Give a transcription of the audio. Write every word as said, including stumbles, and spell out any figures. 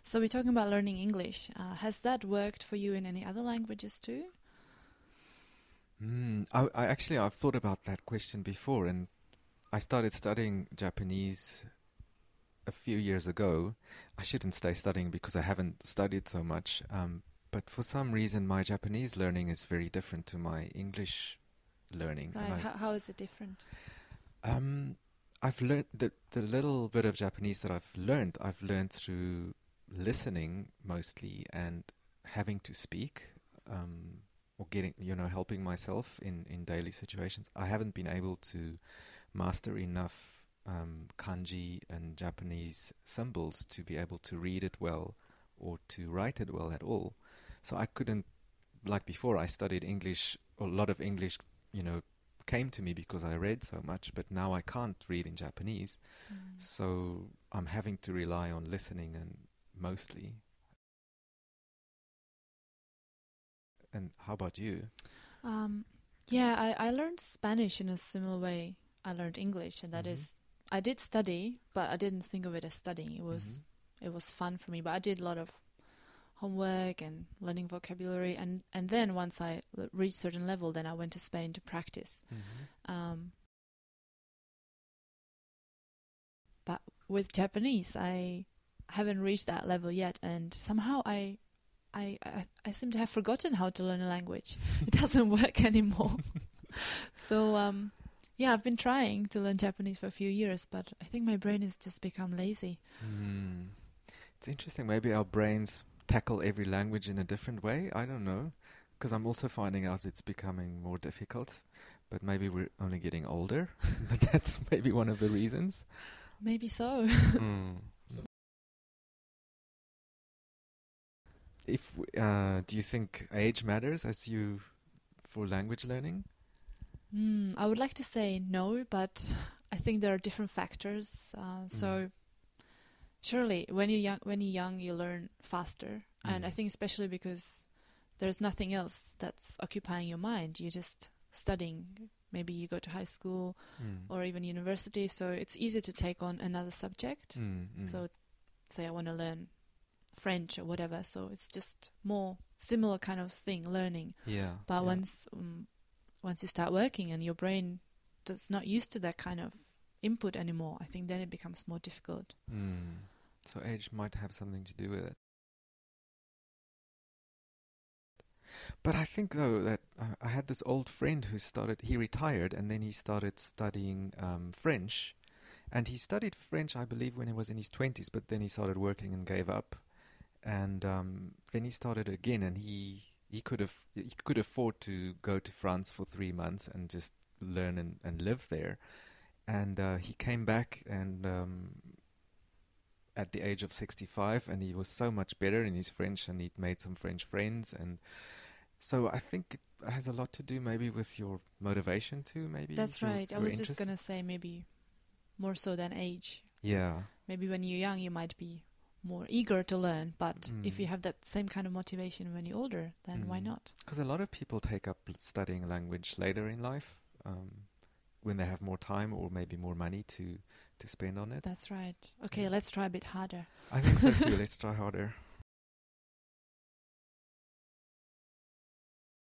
So we're talking about learning English. Uh, has that worked for you in any other languages too? Mm, I, I actually, I've thought about that question before, and I started studying Japanese a few years ago. I shouldn't stay studying because I haven't studied so much, um, but for some reason my Japanese learning is very different to my English learning. Right. And I, How, how is it different? um, I've learned the the little bit of Japanese that I've learned. I've learned through listening mostly and having to speak, um, or getting, you know, helping myself in in daily situations. I haven't been able to master enough um, kanji and Japanese symbols to be able to read it well or to write it well at all. So I couldn't, like before, I studied English, a lot of English, you know, came to me because I read so much, but now I can't read in Japanese. Mm. So I'm having to rely on listening and mostly. And how about you? Um, yeah, I, I learned Spanish in a similar way I learned English, and that Mhm. is, I did study, but I didn't think of it as studying. It was Mhm. it was fun for me, but I did a lot of homework and learning vocabulary, and and then once I l- reached certain level, then I went to Spain to practice. Mhm. Um, but with Japanese, I haven't reached that level yet, and somehow I. I, I, I seem to have forgotten how to learn a language. It doesn't work anymore. So, um, yeah, I've been trying to learn Japanese for a few years, but I think my brain has just become lazy. Mm. It's interesting. Maybe our brains tackle every language in a different way. I don't know. Because I'm also finding out it's becoming more difficult. But maybe we're only getting older. But that's maybe one of the reasons. Maybe so. Mm. If w- uh, do you think age matters as you for language learning? Mm, I would like to say no, but I think there are different factors. Uh, so Mm. surely, when you're young, when you're young, you learn faster, and I Mm. think especially because there's nothing else that's occupying your mind. You're just studying. Maybe you go to high school Mm. or even university, so it's easy to take on another subject. Mm. Mm. So, say I want to learn French or whatever, so it's just more similar kind of thing, learning. Yeah. But yeah. once um, once you start working and your brain does not used to that kind of input anymore, I think then it becomes more difficult. Mm. So age might have something to do with it. But I think though that uh, I had this old friend who started. He retired and then he started studying um, French, and he studied French, I believe, when he was in his twenties. But then he started working and gave up, and um, then he started again, and he he could have he could afford to go to France for three months and just learn and, and live there. And uh, he came back and um, at the age of sixty-five, and he was so much better in his French, and he'd made some French friends. And so I think it has a lot to do maybe with your motivation too, maybe. That's if you're, right. I you're was just interested. gonna say maybe more so than age. Yeah. Maybe when you're young, you might be more eager to learn, but if you Mm. have that same kind of motivation when you're older, then why Mm. not? Because a lot of people take up l- studying language later in life, um, when they have more time or maybe more money to, to spend on it. That's right. Okay, Yeah. let's try a bit harder. I think so too. Let's try harder.